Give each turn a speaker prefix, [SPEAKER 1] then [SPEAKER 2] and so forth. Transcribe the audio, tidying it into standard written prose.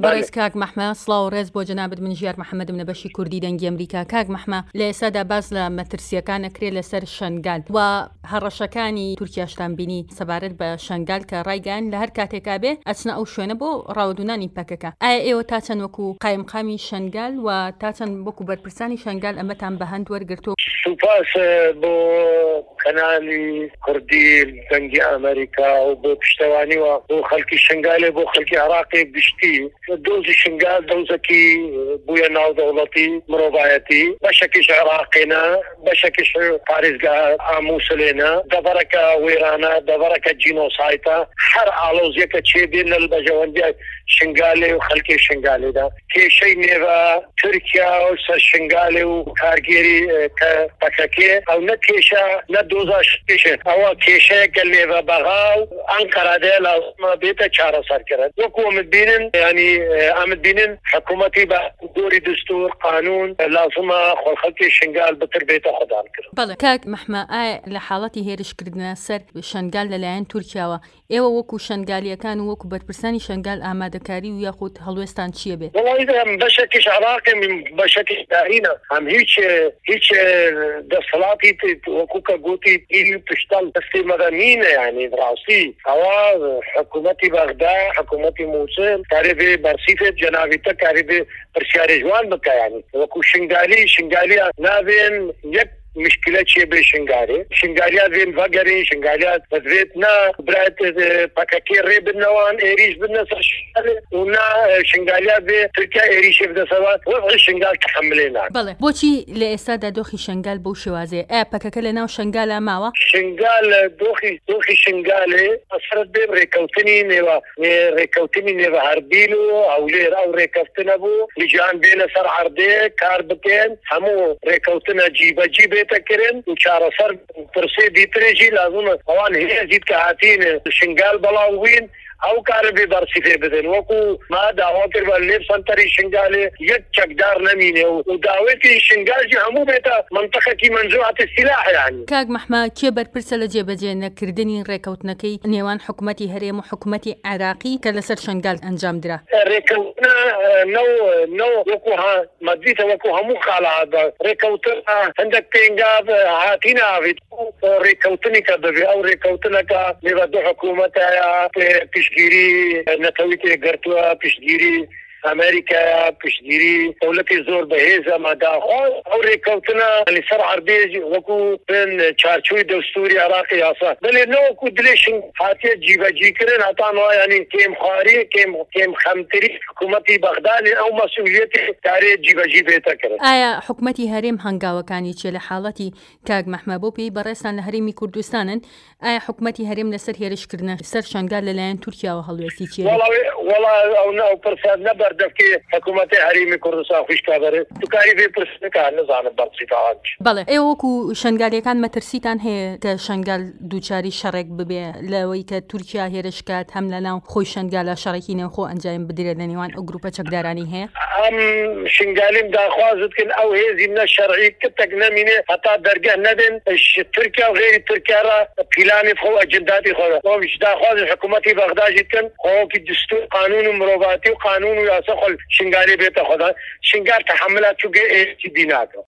[SPEAKER 1] بەڕێز کاک مەحمە سڵاو و ڕێز بۆ جەنابەت من ژیار محەممەد منە بەشی کوردی دەنگی ئەمریکا. کاک مەحمە لە ئێسادا باز لە مەترسیەکان ئەکرێت لەسەر شەنگال و هەڕەشەکانی تورکیاشتان بینی سەبارەت بە شەنگال کە ڕایگەیان لە هەر کاتێکا بێ ئەچنە ئەو شوێنە بۆ ڕاوەدونانی پەکەکە. ئایا ئێوە تا چەند وەکو قایمقامی شەنگال و تا چەند وەکو بەرپرسانی شەنگال ئەمەتان بە هەند وەرگرتو؟
[SPEAKER 2] سوپاس بۆ کەنالی کوردی دەنگی ئەمریکا و بۆ پشتەوانی و بۆ خەڵکی شنگالێ بۆ خەڵکی عراقی گشتی دۆزی شنگال دۆزێکی بووە ناودەوڵەتی مرۆڤایەتی بەشێکیش عراقینە بەشێکیش پارێزگا ئامووسلێنە دەڤەرەکە وێرانە دەڤەرەکە جینۆسایتە هەر ئاڵۆزیەکە چێبێنە بەژەوەندی شنگالێ و خەڵکی شنگالێدا کێشەی نێوە تورکیا و سەر شنگالێ و کارگێری پەکەکێ ئەو نە کێشە نە دۆزاش کێشێت ئەوە کێشەیەکە نێوە بەغا و ئەنقەرادەیە لازمە بێتە چارەسەرکردن وەکو ئەمت بینن ینی ئەمت بینن حکوومەتی بە دۆری دستور قانون لازمە خەڵکی شنگال بتر بێتە خۆدانکردن.
[SPEAKER 1] بەڵێ کاک مەحمە ئایا لە حاڵەتی هێرشکردنە سەر شەنگال لەلایەن تورکیاوە ئێوە وەکو شەنگالیەکان و وەکو بەرپرسانی شەنگال ئامادەکاری و یاخود هەڵوێستان چییە بێت؟
[SPEAKER 2] وڵی بەشێکیش عراقی بەشێکیش دارینە هەم هیچ دەسەڵاتی وەکو کە گوتی ئیلی پشتەڵ دەستی مەدەنینە یعنی ڕاستی ئەوە حکوومەتی بەغدا حکوومەتی مووسڵ کارێبێ بەرسیفێت جەناویتە کارێبێ پرسیارێ جوان بکە یعنی وەکو شنگالیە نابێن یەک مشکلە چیە بێ شنگالیا بێن ڤەگەرین شنگالیا دەبێت نا برات پەکەکێ ڕێ بنەوان ئێریش بنە سەر و نا شنگالیا بێ تورکیا ئێریشێ بدەسەوات وەڵی شنگال تەحەملێ ناکات.
[SPEAKER 1] بەڵێ بۆچی لە ئێستادا دۆخی شنگال بەو شێوازەیە ئایا پەکەکە لە ناو شنگالە ماوە؟
[SPEAKER 2] شنگال دۆخی شنگالێ ئەسرەت بێ ڕێکەوتنی نێوە هەربیل و ئەولێر ئەو ڕێکەوتنە بوو لیجان بێنە سەر عەردێ کار بکەن هەموو ڕێکەوتنە جیبەجی بێتەکردن و چارەسەر پرسێ دیترێژی لازمە ئەوان هێزیت کە هاتین شنگال بەڵاو بووین ئەو کارە بێ بەرسیفێ بدەن وەکو ما داوا کرد بە لێب سەنتەری شنگالێ یەک چەکدار نەمینێ و داوێتی شنگاژی هەموو بێتە منتەقەکی منزوعەت السلاح یعنی.
[SPEAKER 1] کاک مەحمە کێ بەرپرسە لە جێبەجێ نەکردنی ڕێکەوتنەکەی نێوان حکوومەتی هەرێم و حکوومەتی عێراقی کە لەسەر شنگال ئەنجام درا؟
[SPEAKER 2] ڕێکەوتنە وەکو مەدیتە وەکو هەموو خاڵات ڕێکەوتنە هەندێک پێنگاب هاتینە ئاویت ڕێکەوتنی کە ببێ ئەو ڕێکەوتنەکە نێوە دوو حکوومەتایە پشتگیری نەتەوەی تێگەرتووە پشتگیری ئەمریکا پشتگیری دەوڵەتی زۆر بەهێزە ماداخۆ ئەو ڕێکەوتنە لەسەر عەردێ وەکو بن چارچووی دەستوری عێراقی یاسا بەڵێ نەوەکو دلێشن هاتیە جیبەجیکردن هەتانەوە ینی کێمخواری کێمخەمتری حکوومەتی بەغدادی ئەو مەسئولیەتی کارێ جیبەجی بێتەکردن.
[SPEAKER 1] ئایا حکوومەتی هەرێم هەنگاوەکانی چێ لە حاڵەتی کاک مەحمە بۆ پێی بەڕێستان لە هەرێمی کوردستانن ئایا حکوومەتی هەرێم لەسەر هێرشکردنە سەر شەنگال لەلایەن تورکیاوە هەڵوێستی چیە؟
[SPEAKER 2] وەڵا ئەو پرسیار نەبەر دەکێ حکوومەتی هەرێمی کوردستان خوشکابەرێ توکاری بێ پرسەکە نەزانم بەرچیتان.
[SPEAKER 1] بەڵێ ئێوە وەکو شەنگالیەکان مەترسیتان هەیە کە شەنگال دووچاری شەڕێک ببێ لەوەی کە تورکیا هێرشکات هەم لە ناو خۆی شەنگالە شەڕێکی نێوخۆ ئەنجام بدرێت لە نێوان ئەو گروپە چەکدارانی هەیە؟
[SPEAKER 2] ئەم شنگالیم داخوازت کن ئەو هێزی نە شەرعی کتێک نەمینێ هەتا دەرگە نەدن تورکیا و غێری تورکیارە پیلانی خۆ ئەجنداتی خۆ ئەوش داخوازی حکوومەتی بەغداجی کن خۆکی دستور قانون و مرۆڤاتی و قانون و یاسا خۆ شنگالی بێتە خۆدا شنگال تەحەملات چووگە ئێستی بیناکە.